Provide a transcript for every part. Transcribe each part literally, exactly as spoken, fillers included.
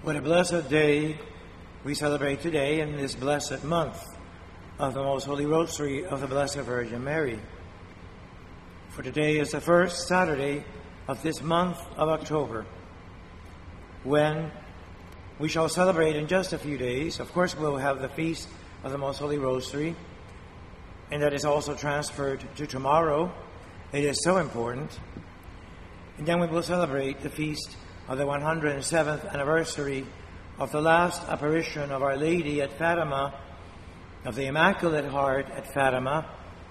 What a blessed day we celebrate today in this blessed month of the Most Holy Rosary of the Blessed Virgin Mary. For today is the first Saturday of this month of October, when we shall celebrate in just a few days. Of course, we'll have the Feast of the Most Holy Rosary, and that is also transferred to tomorrow. It is so important. And then we will celebrate the Feast of the one hundred seventh anniversary of the last apparition of Our Lady at Fatima, of the Immaculate Heart at Fatima,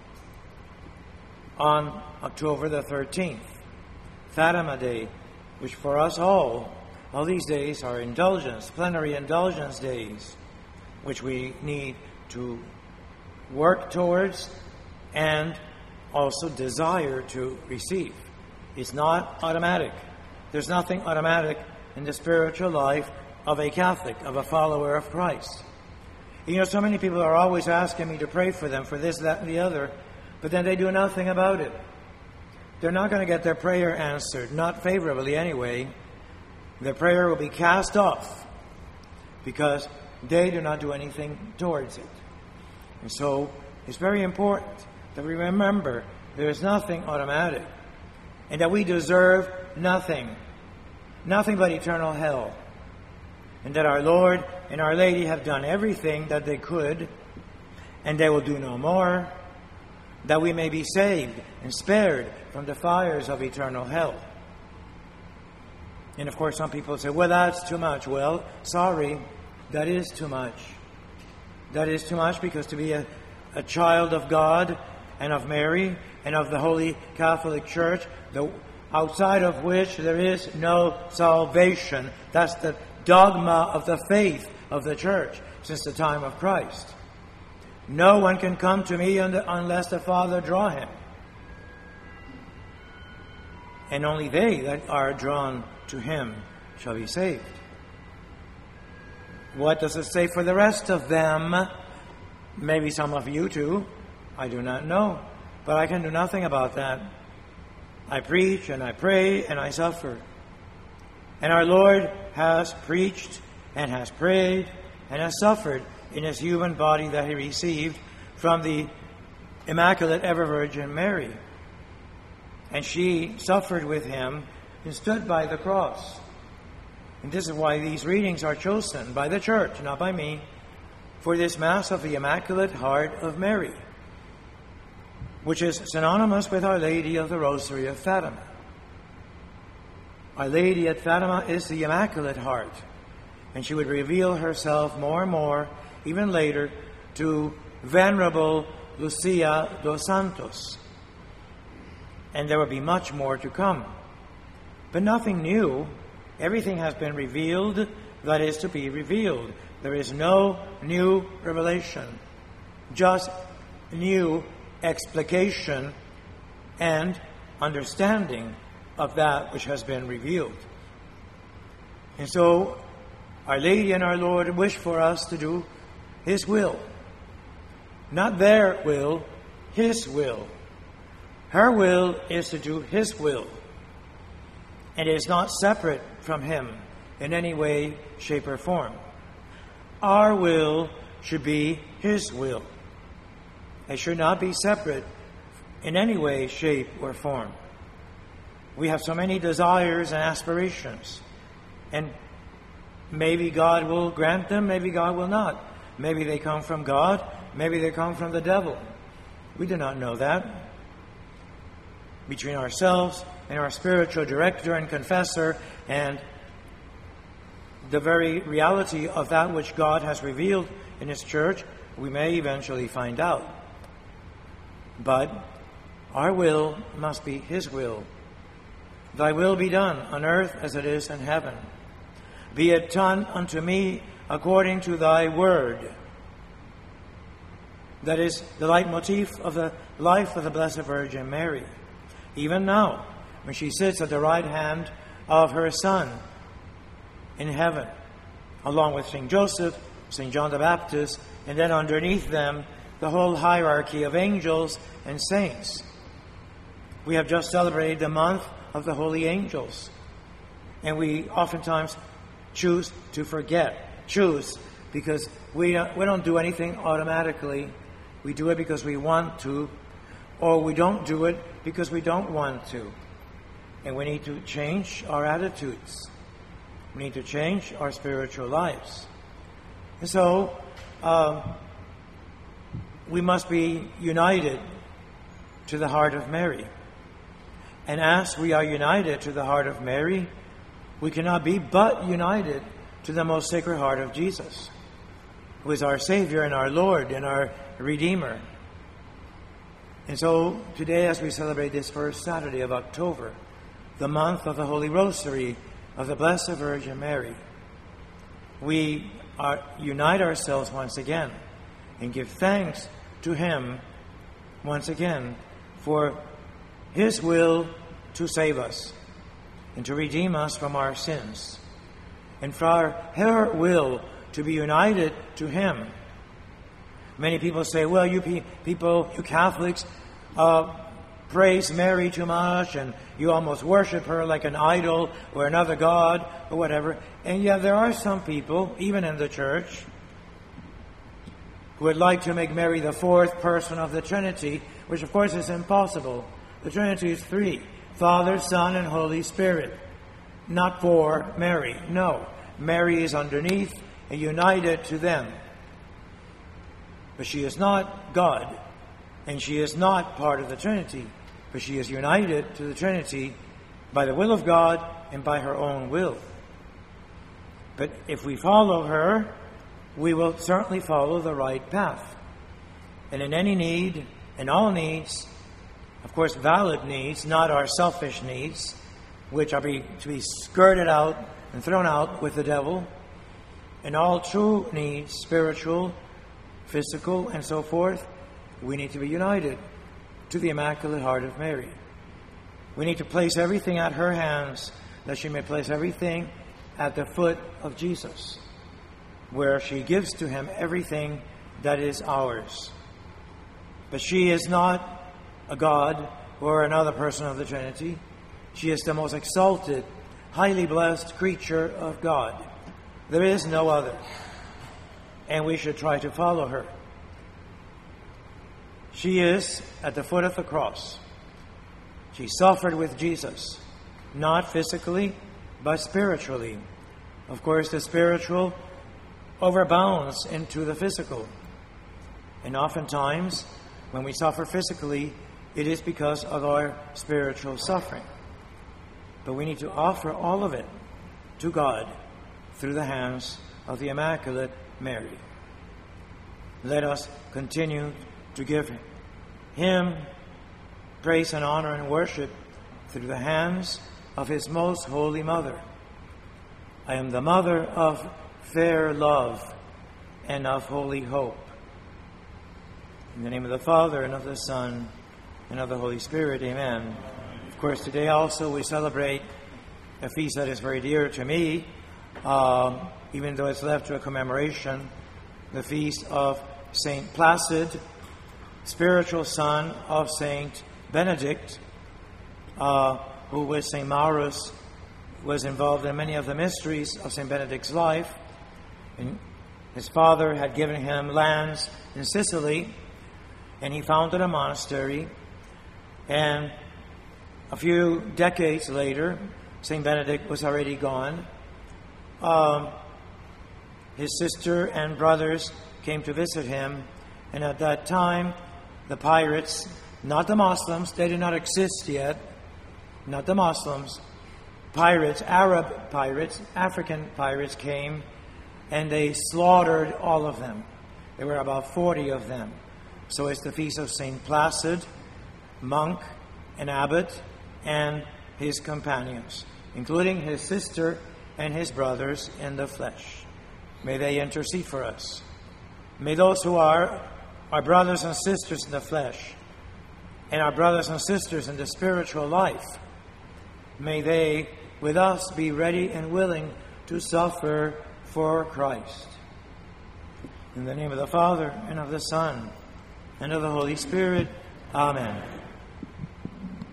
on October the thirteenth, Fatima Day, which for us all, all these days are indulgence, plenary indulgence days, which we need to work towards and also desire to receive. It's not automatic. There's nothing automatic in the spiritual life of a Catholic, of a follower of Christ. You know, so many people are always asking me to pray for them, for this, that, and the other, but then they do nothing about it. They're not going to get their prayer answered, not favorably anyway. Their prayer will be cast off because they do not do anything towards it. And so it's very important that we remember there is nothing automatic and that we deserve nothing, nothing but eternal hell. And that our Lord and Our Lady have done everything that they could, and they will do no more, that we may be saved and spared from the fires of eternal hell. And of course, some people say, well, that's too much. Well, sorry, that is too much. That is too much, because to be a, a child of God and of Mary and of the Holy Catholic Church, the, outside of which there is no salvation, that's the dogma of the faith of the Church since the time of Christ. No one can come to me unless the Father draw him. And only they that are drawn to him shall be saved. What does it say for the rest of them? Maybe some of you too. I do not know. But I can do nothing about that. I preach and I pray and I suffer. And our Lord has preached and has prayed and has suffered in his human body that he received from the Immaculate Ever Virgin Mary. And she suffered with him and stood by the cross. And this is why these readings are chosen by the Church, not by me, for this Mass of the Immaculate Heart of Mary, which is synonymous with Our Lady of the Rosary of Fatima. Our Lady at Fatima is the Immaculate Heart, and she would reveal herself more and more, even later, to Venerable Lucia dos Santos. And there will be much more to come. But nothing new. Everything has been revealed that is to be revealed. There is no new revelation, just new explication and understanding of that which has been revealed. And so Our Lady and our Lord wish for us to do his will. Not their will, his will. Her will is to do his will. And it is not separate from him in any way, shape, or form. Our will should be his will. It should not be separate in any way, shape, or form. We have so many desires and aspirations. And maybe God will grant them, maybe God will not. Maybe they come from God, maybe they come from the devil. We do not know that. Between ourselves and our spiritual director and confessor and the very reality of that which God has revealed in his church, we may eventually find out. But our will must be his will. Thy will be done on earth as it is in heaven. Be it done unto me according to thy word. That is the leitmotif of the life of the Blessed Virgin Mary. Even now, when she sits at the right hand of her Son in heaven, along with Saint Joseph, Saint John the Baptist, and then underneath them, the whole hierarchy of angels and saints. We have just celebrated the month of the holy angels. And we oftentimes choose to forget. Choose, because we don't, we don't do anything automatically. We do it because we want to, or we don't do it because we don't want to. And we need to change our attitudes. We need to change our spiritual lives. And so, um, we must be united to the heart of Mary. And as we are united to the heart of Mary, we cannot be but united to the most sacred heart of Jesus, who is our Savior and our Lord and our Redeemer. And so today, as we celebrate this first Saturday of October, the month of the Holy Rosary of the Blessed Virgin Mary, we are, unite ourselves once again and give thanks to Him once again for His will to save us and to redeem us from our sins, and for her will to be united to Him. Many people say, well, you pe- people, you Catholics, uh, praise Mary too much, and you almost worship her like an idol or another god or whatever. And yet there are some people, even in the Church, who would like to make Mary the fourth person of the Trinity, which of course is impossible. The Trinity is three: Father, Son, and Holy Spirit. Not for Mary. No. Mary is underneath and united to them. But she is not God, and she is not part of the Trinity, but she is united to the Trinity by the will of God and by her own will. But if we follow her, we will certainly follow the right path. And in any need, in all needs, of course valid needs, not our selfish needs, which are be, to be skirted out and thrown out with the devil, in all true needs, spiritual, physical, and so forth, we need to be united to the Immaculate Heart of Mary. We need to place everything at her hands, that she may place everything at the foot of Jesus, where she gives to Him everything that is ours. But she is not a God or another person of the Trinity. She is the most exalted, highly blessed creature of God. There is no other. And we should try to follow her. She is at the foot of the cross. She suffered with Jesus, not physically, but spiritually. Of course, the spiritual overbounds into the physical. And oftentimes, when we suffer physically, it is because of our spiritual suffering. But we need to offer all of it to God through the hands of the Immaculate Mary. Let us continue to give Him praise and honor and worship through the hands of His most holy Mother. I am the mother of fair love and of holy hope. In the name of the Father, and of the Son, and of the Holy Spirit, amen. Of course, today also we celebrate a feast that is very dear to me, uh, even though it's left to a commemoration, the feast of Saint Placid, spiritual son of Saint Benedict, uh, who with Saint Maurus was involved in many of the mysteries of Saint Benedict's life. And his father had given him lands in Sicily, and he founded a monastery. And a few decades later, Saint Benedict was already gone. Um, his sister and brothers came to visit him, and at that time, the pirates, not the Muslims, they did not exist yet, not the Muslims, pirates, Arab pirates, African pirates came, and they slaughtered all of them. There were about forty of them. So it's the feast of Saint Placid, monk and abbot, and his companions, including his sister and his brothers in the flesh. May they intercede for us. May those who are our brothers and sisters in the flesh and our brothers and sisters in the spiritual life, may they with us be ready and willing to suffer for Christ. In the name of the Father, and of the Son, and of the Holy Spirit, amen.